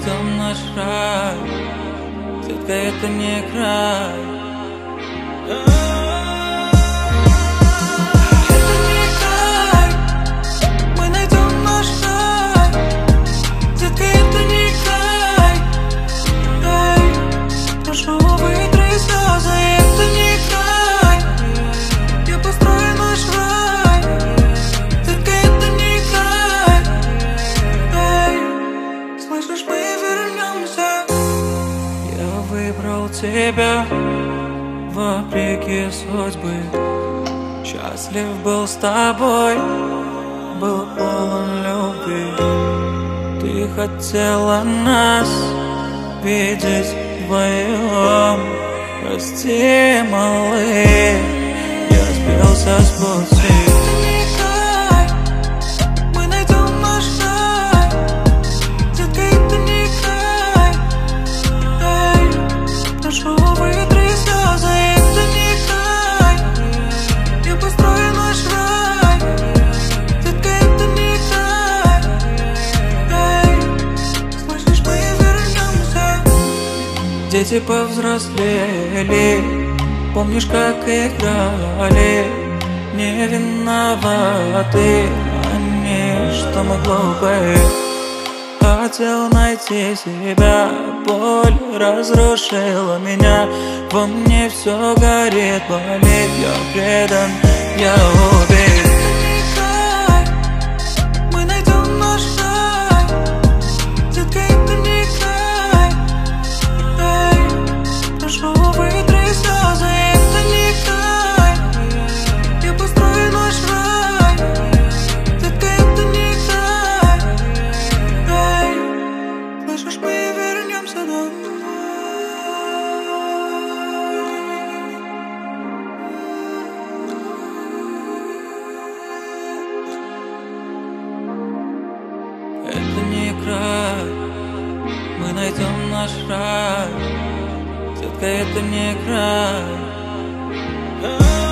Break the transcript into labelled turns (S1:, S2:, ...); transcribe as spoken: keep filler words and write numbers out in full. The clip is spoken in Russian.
S1: найдем наш рай. Детка, это не край. Это не край. Мы найдем наш рай. Детка, это не край. Эй, прошу, вытри слезы. Это не край. Я построю наш рай. Детка, это не край. Эй, слышишь, мы вернемся. Я выбрал тебя вопреки судьбы. Счастлив был с тобой, был полон любви. Ты хотела нас видеть вдвоем. Прости, малый, я сбился с пути. Дети повзрослели, помнишь, как играли? Не виноваты они, что мы глупые. Хотел найти себя, боль разрушила меня. Во мне все горит, болит, я предан, я убит. Это не край, мы найдем наш рай. Детка, это не край.